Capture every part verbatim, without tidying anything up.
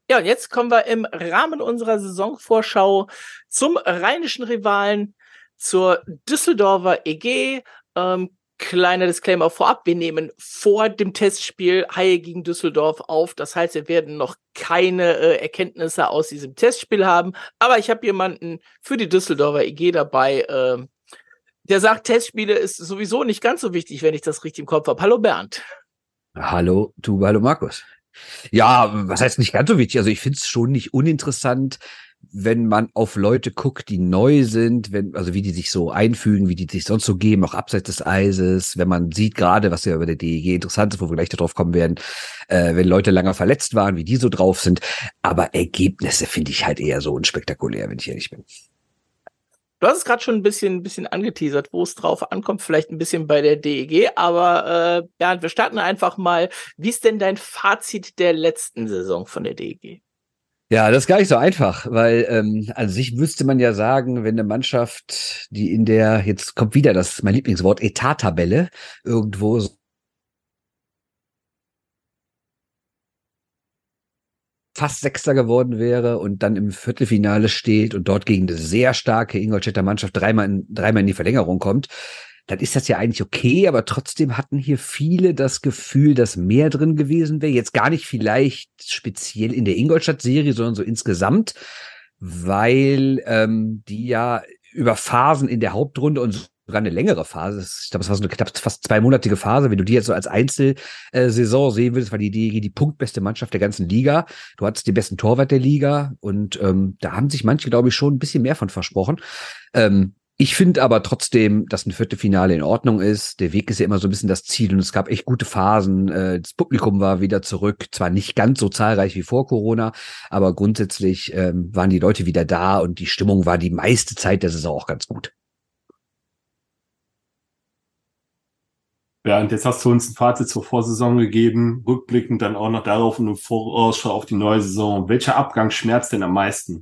Ja, und jetzt kommen wir im Rahmen unserer Saisonvorschau zum rheinischen Rivalen, zur Düsseldorfer E G. Ähm, kleiner Disclaimer vorab, wir nehmen vor dem Testspiel Haie gegen Düsseldorf auf. Das heißt, wir werden noch keine äh, Erkenntnisse aus diesem Testspiel haben. Aber ich habe jemanden für die Düsseldorfer E G dabei, äh, der sagt, Testspiele ist sowieso nicht ganz so wichtig, wenn ich das richtig im Kopf habe. Hallo Bernd. Hallo Tube, hallo Markus. Ja, was heißt nicht ganz so wichtig? Also ich finde es schon nicht uninteressant, wenn man auf Leute guckt, die neu sind, wenn, also wie die sich so einfügen, wie die sich sonst so geben, auch abseits des Eises, wenn man sieht gerade, was ja über der D E G interessant ist, wo wir gleich darauf kommen werden, äh, wenn Leute länger verletzt waren, wie die so drauf sind. Aber Ergebnisse finde ich halt eher so unspektakulär, wenn ich ehrlich bin. Du hast es gerade schon ein bisschen, ein bisschen angeteasert, wo es drauf ankommt, vielleicht ein bisschen bei der D E G, aber äh, Bernd, wir starten einfach mal. Wie ist denn dein Fazit der letzten Saison von der D E G? Ja, das ist gar nicht so einfach, weil ähm, an sich müsste man ja sagen, wenn eine Mannschaft, die in der, jetzt kommt wieder das mein Lieblingswort, Etat-Tabelle, irgendwo so fast Sechster geworden wäre und dann im Viertelfinale steht und dort gegen eine sehr starke Ingolstädter Mannschaft dreimal in, dreimal in die Verlängerung kommt, dann ist das ja eigentlich okay, aber trotzdem hatten hier viele das Gefühl, dass mehr drin gewesen wäre. Jetzt gar nicht vielleicht speziell in der Ingolstadt-Serie, sondern so insgesamt, weil ähm, die ja über Phasen in der Hauptrunde und sogar eine längere Phase, ich glaube, es war so eine knapp fast zweimonatige Phase, wenn du die jetzt so als Einzelsaison sehen würdest, war die D E G die punktbeste Mannschaft der ganzen Liga. Du hattest den besten Torwart der Liga und ähm, da haben sich manche, glaube ich, schon ein bisschen mehr von versprochen. Ähm, Ich finde aber trotzdem, dass ein Viertelfinale in Ordnung ist. Der Weg ist ja immer so ein bisschen das Ziel und es gab echt gute Phasen. Das Publikum war wieder zurück, zwar nicht ganz so zahlreich wie vor Corona, aber grundsätzlich ähm, waren die Leute wieder da und die Stimmung war die meiste Zeit der Saison auch ganz gut. Ja, und jetzt hast du uns ein Fazit zur Vorsaison gegeben, rückblickend dann auch noch darauf und eine Vorausschau auf die neue Saison. Welcher Abgang schmerzt denn am meisten?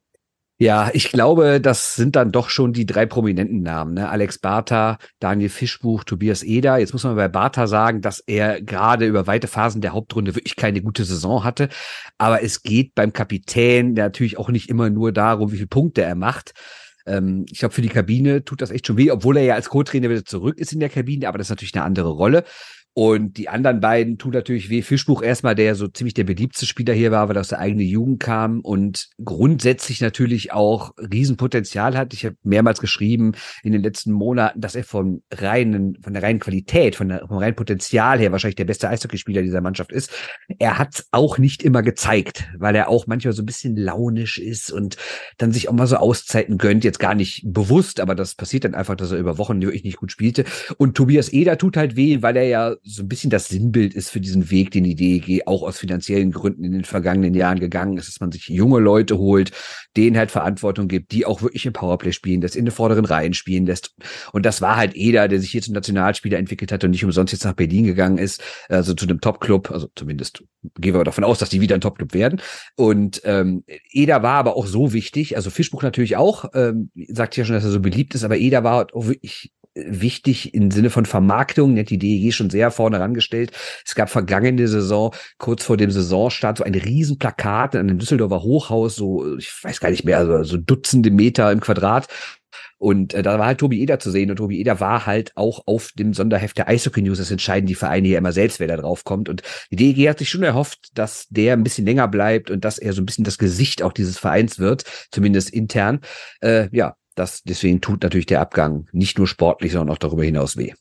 Ja, ich glaube, das sind dann doch schon die drei prominenten Namen, ne? Alex Bartha, Daniel Fischbuch, Tobias Eder. Jetzt muss man bei Bartha sagen, dass er gerade über weite Phasen der Hauptrunde wirklich keine gute Saison hatte. Aber es geht beim Kapitän natürlich auch nicht immer nur darum, wie viele Punkte er macht. Ähm, ich glaube, für die Kabine tut das echt schon weh, obwohl er ja als Co-Trainer wieder zurück ist in der Kabine, aber das ist natürlich eine andere Rolle. Und die anderen beiden tun natürlich weh. Fischbuch erstmal, der so ziemlich der beliebteste Spieler hier war, weil er aus der eigenen Jugend kam und grundsätzlich natürlich auch Riesenpotenzial hat. Ich habe mehrmals geschrieben in den letzten Monaten, dass er von reinen, von der reinen Qualität, von der, vom reinen Potenzial her wahrscheinlich der beste Eishockeyspieler dieser Mannschaft ist. Er hat es auch nicht immer gezeigt, weil er auch manchmal so ein bisschen launisch ist und dann sich auch mal so Auszeiten gönnt. Jetzt gar nicht bewusst, aber das passiert dann einfach, dass er über Wochen wirklich nicht gut spielte. Und Tobias Eder tut halt weh, weil er ja so ein bisschen das Sinnbild ist für diesen Weg, den die D E G auch aus finanziellen Gründen in den vergangenen Jahren gegangen ist, dass man sich junge Leute holt, denen halt Verantwortung gibt, die auch wirklich im Powerplay spielen, das in den vorderen Reihen spielen lässt. Und das war halt Eder, der sich hier zum Nationalspieler entwickelt hat und nicht umsonst jetzt nach Berlin gegangen ist, also zu einem Top-Club, also zumindest gehen wir davon aus, dass die wieder ein Top-Club werden. Und ähm, Eder war aber auch so wichtig, also Fischbuch natürlich auch, ähm, sagt ja schon, dass er so beliebt ist, aber Eder war auch wirklich wichtig im Sinne von Vermarktung, hat die D E G schon sehr vorne rangestellt. Es gab vergangene Saison, kurz vor dem Saisonstart, so ein Riesenplakat an einem Düsseldorfer Hochhaus, so, ich weiß gar nicht mehr, also so Dutzende Meter im Quadrat. Und äh, da war halt Tobi Eder zu sehen und Tobi Eder war halt auch auf dem Sonderheft der Eishockey News. Das entscheiden die Vereine ja immer selbst, wer da drauf kommt. Und die D E G hat sich schon erhofft, dass der ein bisschen länger bleibt und dass er so ein bisschen das Gesicht auch dieses Vereins wird, zumindest intern. Äh, ja, das, deswegen tut natürlich der Abgang nicht nur sportlich, sondern auch darüber hinaus weh.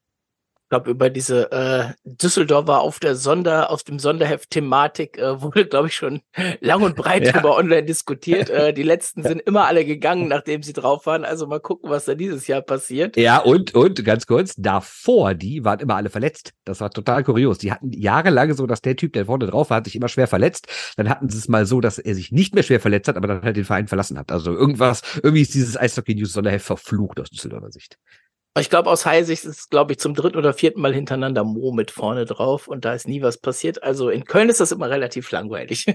Ich glaube, über diese äh, Düsseldorfer auf der Sonder, aus dem Sonderheft-Thematik äh, wurde, glaube ich, schon lang und breit Ja. drüber online diskutiert. Äh, die letzten sind immer alle gegangen, nachdem sie drauf waren. Also mal gucken, was da dieses Jahr passiert. Ja, und, und, ganz kurz, davor, die waren immer alle verletzt. Das war total kurios. Die hatten jahrelang so, dass der Typ, der vorne drauf war, hat sich immer schwer verletzt. Dann hatten sie es mal so, dass er sich nicht mehr schwer verletzt hat, aber dann halt den Verein verlassen hat. Also irgendwas, irgendwie ist dieses Eishockey-News-Sonderheft verflucht aus Düsseldorfer Sicht. Ich glaube, aus Haie-Sicht ist es, glaube ich, zum dritten oder vierten Mal hintereinander Mo mit vorne drauf und da ist nie was passiert. Also in Köln ist das immer relativ langweilig.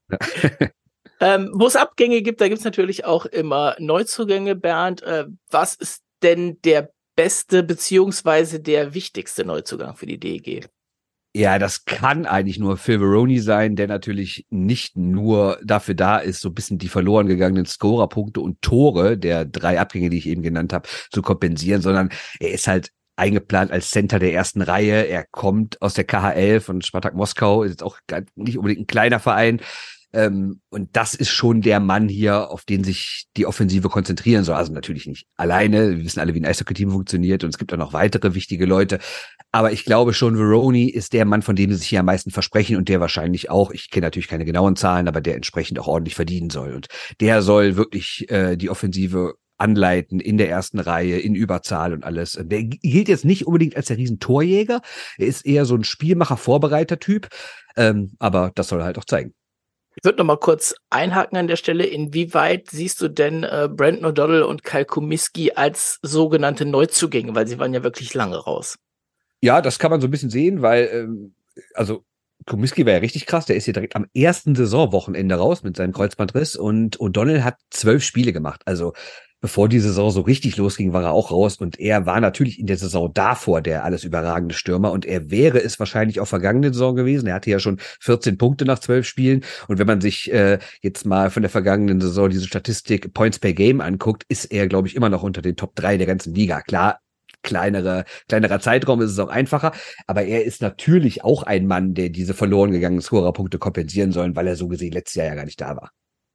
ähm, wo es Abgänge gibt, da gibt es natürlich auch immer Neuzugänge, Bernd. Äh, was ist denn der beste beziehungsweise der wichtigste Neuzugang für die D E G? Ja, das kann eigentlich nur Phil Varone sein, der natürlich nicht nur dafür da ist, so ein bisschen die verloren gegangenen Scorerpunkte und Tore der drei Abgänge, die ich eben genannt habe, zu kompensieren, sondern er ist halt eingeplant als Center der ersten Reihe. Er kommt aus der K H L von Spartak Moskau, ist jetzt auch nicht unbedingt ein kleiner Verein. Ähm, und das ist schon der Mann hier, auf den sich die Offensive konzentrieren soll. Also natürlich nicht alleine. Wir wissen alle, wie ein Eishockey-Team funktioniert und es gibt auch noch weitere wichtige Leute. Aber ich glaube schon, Varone ist der Mann, von dem sie sich hier am meisten versprechen und der wahrscheinlich auch, ich kenne natürlich keine genauen Zahlen, aber der entsprechend auch ordentlich verdienen soll. Und der soll wirklich äh, die Offensive anleiten in der ersten Reihe, in Überzahl und alles. Der gilt jetzt nicht unbedingt als der Riesentorjäger. Er ist eher so ein Spielmacher-Vorbereiter-Typ. Ähm, aber das soll er halt auch zeigen. Ich würde noch mal kurz einhaken an der Stelle. Inwieweit siehst du denn äh, Brandon O'Donnell und Kyle Kumiski als sogenannte Neuzugänge? Weil sie waren ja wirklich lange raus. Ja, das kann man so ein bisschen sehen, weil, ähm, also Kumiski war ja richtig krass. Der ist hier direkt am ersten Saisonwochenende raus mit seinem Kreuzbandriss und O'Donnell hat zwölf Spiele gemacht. Also bevor die Saison so richtig losging, war er auch raus und er war natürlich in der Saison davor der alles überragende Stürmer und er wäre es wahrscheinlich auch vergangene Saison gewesen. Er hatte ja schon vierzehn Punkte nach zwölf Spielen und wenn man sich äh, jetzt mal von der vergangenen Saison diese Statistik Points per Game anguckt, ist er, glaube ich, immer noch unter den Top drei der ganzen Liga. Klar, kleinere, kleinerer Zeitraum ist es auch einfacher, aber er ist natürlich auch ein Mann, der diese verloren gegangenen Scorerpunkte kompensieren soll, weil er so gesehen letztes Jahr ja gar nicht da war.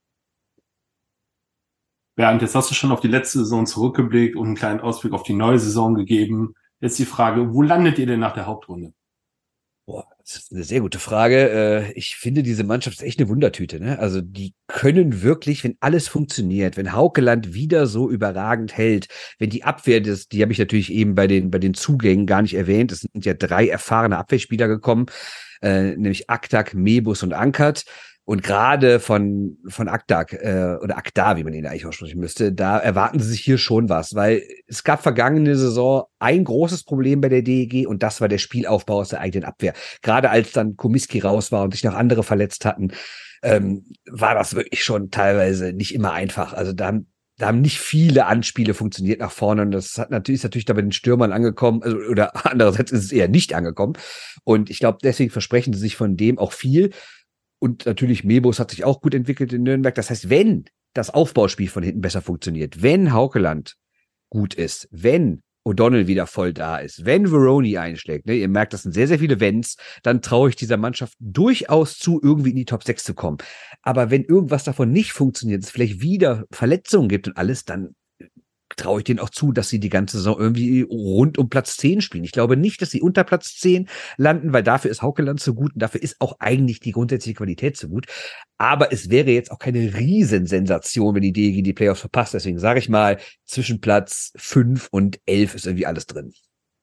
Bernd, jetzt hast du schon auf die letzte Saison zurückgeblickt und einen kleinen Ausblick auf die neue Saison gegeben. Jetzt die Frage, wo landet ihr denn nach der Hauptrunde? Boah, das ist eine sehr gute Frage. Ich finde, diese Mannschaft ist echt eine Wundertüte, ne? Also die können wirklich, wenn alles funktioniert, wenn Haukeland wieder so überragend hält, wenn die Abwehr, das, die habe ich natürlich eben bei den bei den Zugängen gar nicht erwähnt. Es sind ja drei erfahrene Abwehrspieler gekommen, äh, nämlich Aktak, Mebus und Ankert. Und gerade von von Aktak äh, oder Akta, wie man ihn eigentlich aussprechen müsste, da erwarten sie sich hier schon was, weil es gab vergangene Saison ein großes Problem bei der D E G und das war der Spielaufbau aus der eigenen Abwehr. Gerade als dann Kumiski raus war und sich noch andere verletzt hatten, ähm, war das wirklich schon teilweise nicht immer einfach. Also da haben Da haben nicht viele Anspiele funktioniert nach vorne und das hat natürlich, ist natürlich da bei den Stürmern angekommen, also, oder andererseits ist es eher nicht angekommen. Und ich glaube, deswegen versprechen sie sich von dem auch viel. Und natürlich Mebus hat sich auch gut entwickelt in Nürnberg. Das heißt, wenn das Aufbauspiel von hinten besser funktioniert, wenn Haukeland gut ist, wenn O'Donnell wieder voll da ist, wenn Varone einschlägt, ne, ihr merkt, das sind sehr, sehr viele Wenns, dann traue ich dieser Mannschaft durchaus zu, irgendwie in die Top sechs zu kommen. Aber wenn irgendwas davon nicht funktioniert, es vielleicht wieder Verletzungen gibt und alles, dann traue ich denen auch zu, dass sie die ganze Saison irgendwie rund um Platz zehn spielen. Ich glaube nicht, dass sie unter Platz zehn landen, weil dafür ist Haukeland zu gut und dafür ist auch eigentlich die grundsätzliche Qualität zu gut. Aber es wäre jetzt auch keine Riesensensation, wenn die D E G die Playoffs verpasst. Deswegen sage ich mal, zwischen Platz fünf und elf ist irgendwie alles drin.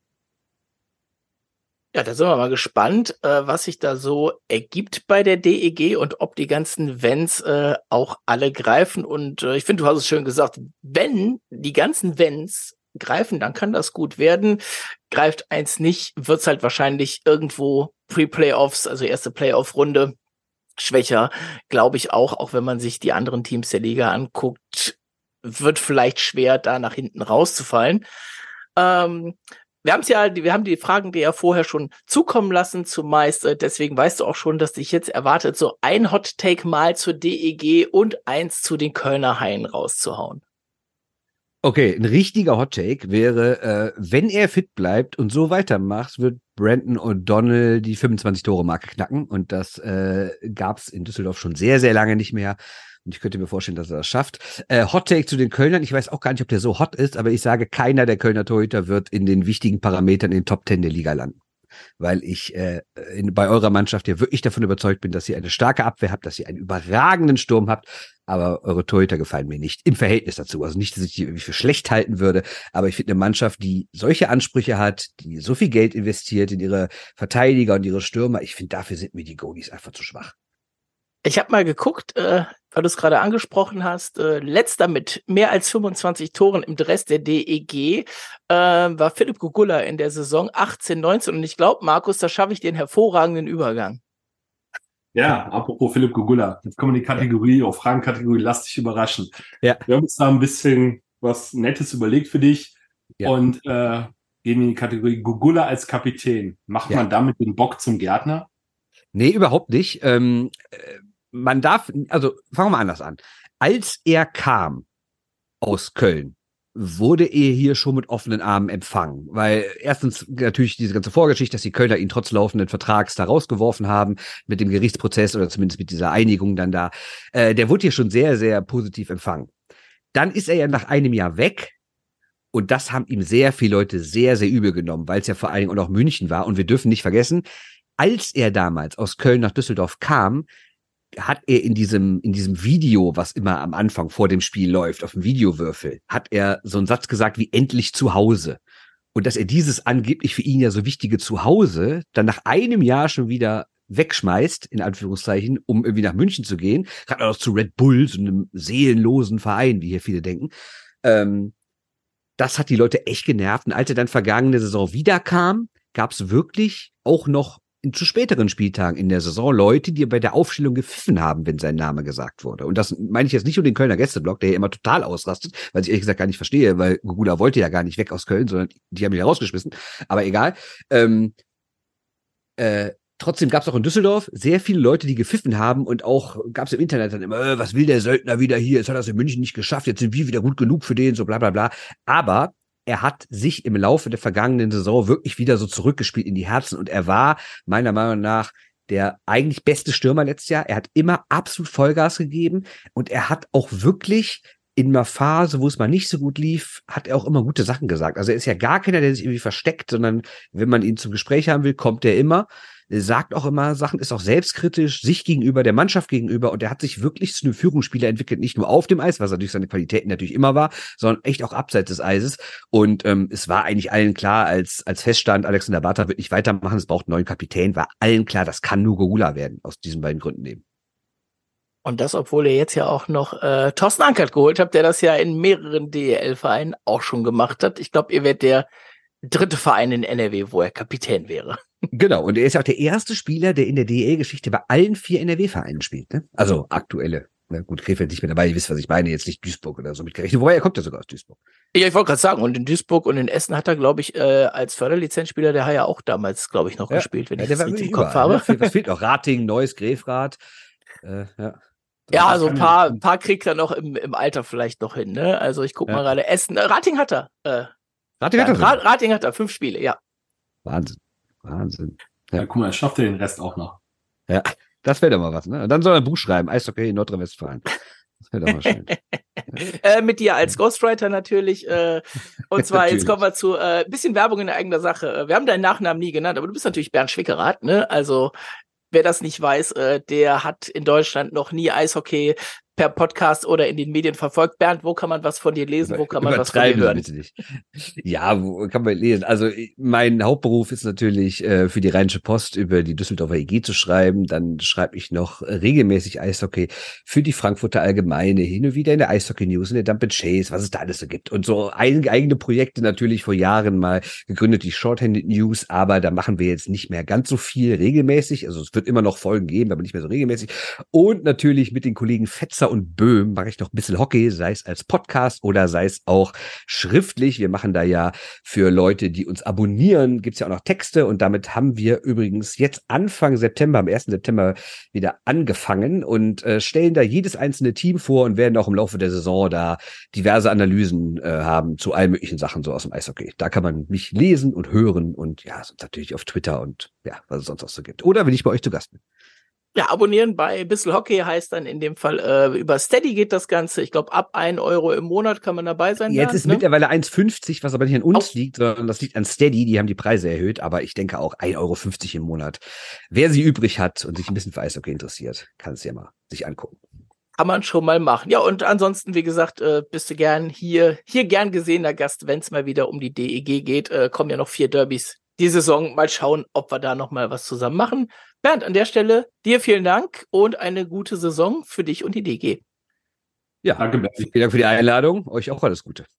Ja, da sind wir mal gespannt, äh, was sich da so ergibt bei der D E G und ob die ganzen Wenns äh, auch alle greifen. Und äh, ich finde, du hast es schön gesagt, wenn die ganzen Wenns greifen, dann kann das gut werden. Greift eins nicht, wird's halt wahrscheinlich irgendwo Pre-Playoffs, also erste Playoff-Runde, schwächer, glaube ich auch, auch wenn man sich die anderen Teams der Liga anguckt, wird vielleicht schwer, da nach hinten rauszufallen. Ähm, Wir haben es ja, wir haben die Fragen dir ja vorher schon zukommen lassen, zumeist. Deswegen weißt du auch schon, dass dich jetzt erwartet, so ein Hot Take mal zur D E G und eins zu den Kölner Haien rauszuhauen. Okay, ein richtiger Hot Take wäre, äh, wenn er fit bleibt und so weitermacht, wird Brandon O'Donnell die fünfundzwanzig-Tore-Marke knacken. Und das äh, gab es in Düsseldorf schon sehr, sehr lange nicht mehr. Und ich könnte mir vorstellen, dass er das schafft. Äh, Hot Take zu den Kölnern. Ich weiß auch gar nicht, ob der so hot ist, aber ich sage, keiner der Kölner Torhüter wird in den wichtigen Parametern in den Top Ten der Liga landen. Weil ich äh, in, bei eurer Mannschaft ja wirklich davon überzeugt bin, dass ihr eine starke Abwehr habt, dass ihr einen überragenden Sturm habt, aber eure Torhüter gefallen mir nicht im Verhältnis dazu. Also nicht, dass ich die irgendwie für schlecht halten würde, aber ich finde eine Mannschaft, die solche Ansprüche hat, die so viel Geld investiert in ihre Verteidiger und ihre Stürmer, ich finde, dafür sind mir die Goalies einfach zu schwach. Ich habe mal geguckt, äh, weil du es gerade angesprochen hast, äh, letzter mit mehr als fünfundzwanzig Toren im Dress der D E G äh, war Philipp Gugula in der Saison achtzehn neunzehn und ich glaube, Markus, da schaffe ich den hervorragenden Übergang. Ja, apropos Philipp Gugula, jetzt kommen wir in die Kategorie, ja. Auf Fragenkategorie, lass dich überraschen. Ja. Wir haben uns da ein bisschen was Nettes überlegt für dich ja. und äh, gehen in die Kategorie Gugula als Kapitän. Macht Ja. man damit den Bock zum Gärtner? Nee, überhaupt nicht. Ähm, äh, man darf, also fangen wir mal anders an. Als er kam aus Köln, wurde er hier schon mit offenen Armen empfangen. Weil erstens natürlich diese ganze Vorgeschichte, dass die Kölner ihn trotz laufenden Vertrags da rausgeworfen haben, mit dem Gerichtsprozess oder zumindest mit dieser Einigung dann da. Äh, der wurde hier schon sehr, sehr positiv empfangen. Dann ist er ja nach einem Jahr weg. Und das haben ihm sehr viele Leute sehr, sehr übel genommen, weil es ja vor allen Dingen auch noch München war. Und wir dürfen nicht vergessen, als er damals aus Köln nach Düsseldorf kam, hat er in diesem, in diesem Video, was immer am Anfang vor dem Spiel läuft, auf dem Videowürfel, hat er so einen Satz gesagt wie endlich zu Hause. Und dass er dieses angeblich für ihn ja so wichtige Zuhause dann nach einem Jahr schon wieder wegschmeißt, in Anführungszeichen, um irgendwie nach München zu gehen, gerade auch zu Red Bull, so einem seelenlosen Verein, wie hier viele denken, ähm, das hat die Leute echt genervt. Und als er dann vergangene Saison wiederkam, gab es wirklich auch noch in, zu späteren Spieltagen in der Saison Leute, die bei der Aufstellung gepfiffen haben, wenn sein Name gesagt wurde. Und das meine ich jetzt nicht um den Kölner Gästeblock, der ja immer total ausrastet, weil ich ehrlich gesagt gar nicht verstehe, weil Gugula wollte ja gar nicht weg aus Köln, sondern die haben ihn ja rausgeschmissen. Aber egal. Ähm, äh, trotzdem gab es auch in Düsseldorf sehr viele Leute, die gepfiffen haben und auch gab es im Internet dann immer, äh, was will der Söldner wieder hier? Jetzt hat er es in München nicht geschafft, jetzt sind wir wieder gut genug für den, so bla bla bla. Aber er hat sich im Laufe der vergangenen Saison wirklich wieder so zurückgespielt in die Herzen und er war meiner Meinung nach der eigentlich beste Stürmer letztes Jahr. Er hat immer absolut Vollgas gegeben und er hat auch wirklich in einer Phase, wo es mal nicht so gut lief, hat er auch immer gute Sachen gesagt. Also er ist ja gar keiner, der sich irgendwie versteckt, sondern wenn man ihn zum Gespräch haben will, kommt er immer. Er sagt auch immer Sachen, ist auch selbstkritisch, sich gegenüber, der Mannschaft gegenüber und er hat sich wirklich zu einem Führungsspieler entwickelt, nicht nur auf dem Eis, was natürlich seine Qualitäten natürlich immer war, sondern echt auch abseits des Eises und ähm, es war eigentlich allen klar, als als feststand, Alexander Barta wird nicht weitermachen, es braucht einen neuen Kapitän, war allen klar, das kann nur Gugula werden, aus diesen beiden Gründen eben. Und das, obwohl ihr jetzt ja auch noch äh, Thorsten Ankert geholt habt, der das ja in mehreren D E L-Vereinen auch schon gemacht hat. Ich glaube, ihr werdet der dritte Verein in N R W, wo er Kapitän wäre. Genau, und er ist ja auch der erste Spieler, der in der D E L-Geschichte bei allen vier N R W-Vereinen spielt, ne? Also aktuelle. Ne? Gut, Krefeld nicht mehr dabei, ihr wisst, was ich meine, jetzt nicht Duisburg oder so mitgerechnet. Wobei, er kommt ja sogar aus Duisburg. Ja, ich wollte gerade sagen, und in Duisburg und in Essen hat er, glaube ich, äh, als Förderlizenzspieler, der hat ja auch damals, glaube ich, noch Ja. gespielt, wenn Ja, ich der das war richtig im wirklich Kopf überall, habe. ne? Was fehlt noch? Rating, Neuss, Grefrath. Äh, ja. Ja, Das also ein kann paar, ja- ein paar kriegt er noch im, im Alter vielleicht noch hin, ne? Also ich guck Ja. mal gerade, Essen, äh, Rating hat er. Äh, Rating hat er Ra- sogar. Rating hat er, fünf Spiele, ja. Wahnsinn. Wahnsinn. Ja, guck mal, er schafft ja den Rest auch noch. Ja, das wäre doch mal was, ne? Und dann soll er ein Buch schreiben, Eishockey in Nordrhein-Westfalen. Das wäre doch mal schön. Äh, mit dir als Ghostwriter natürlich. Äh, und zwar, jetzt Natürlich. kommen wir zu äh, bisschen Werbung in eigener Sache. Äh, Wir haben deinen Nachnamen nie genannt, aber du bist natürlich Bernd Schwickerath, ne? Also, wer das nicht weiß, äh, der hat in Deutschland noch nie Eishockey per Podcast oder in den Medien verfolgt. Bernd, wo kann man was von dir lesen? Wo kann man was von dir Übertreiben Sie hören? bitte nicht. Ja, wo kann man lesen? Also mein Hauptberuf ist natürlich äh, für die Rheinische Post über die Düsseldorfer E G zu schreiben. Dann schreibe ich noch regelmäßig Eishockey für die Frankfurter Allgemeine, hin und wieder in der Eishockey News, in der Dump and Chase, was es da alles so gibt. Und so ein, eigene Projekte natürlich vor Jahren mal gegründet, die Shorthanded News, aber da machen wir jetzt nicht mehr ganz so viel regelmäßig. Also es wird immer noch Folgen geben, aber nicht mehr so regelmäßig. Und natürlich mit den Kollegen Fetzer und Böhm mache ich noch ein bisschen Hockey, sei es als Podcast oder sei es auch schriftlich. Wir machen da ja für Leute, die uns abonnieren, gibt's ja auch noch Texte und damit haben wir übrigens jetzt Anfang September, am ersten September wieder angefangen und äh, stellen da jedes einzelne Team vor und werden auch im Laufe der Saison da diverse Analysen äh, haben zu allen möglichen Sachen so aus dem Eishockey. Da kann man mich lesen und hören und ja, sonst natürlich auf Twitter und ja, was es sonst auch so gibt. Oder wenn ich bei euch zu Gast bin. Ja, abonnieren bei Bissl Hockey heißt dann in dem Fall, äh, über Steady geht das Ganze. Ich glaube, ab ein Euro im Monat kann man dabei sein. Jetzt da, ist ne? mittlerweile eins fünfzig, was aber nicht an uns Auf- liegt, sondern das liegt an Steady. Die haben die Preise erhöht, aber ich denke auch ein Euro fünfzig im Monat. Wer sie übrig hat und sich ein bisschen für Eishockey interessiert, kann es ja mal sich angucken. Kann man schon mal machen. Ja, und ansonsten, wie gesagt, äh, bist du gern hier, hier gern gesehener Gast, wenn es mal wieder um die D E G geht. Äh, kommen ja noch vier Derbys die Saison. Mal schauen, ob wir da noch mal was zusammen machen. Bernd, an der Stelle dir vielen Dank und eine gute Saison für dich und die D E G. Ja, Danke, Berti. vielen Dank für die Einladung. Euch auch alles Gute.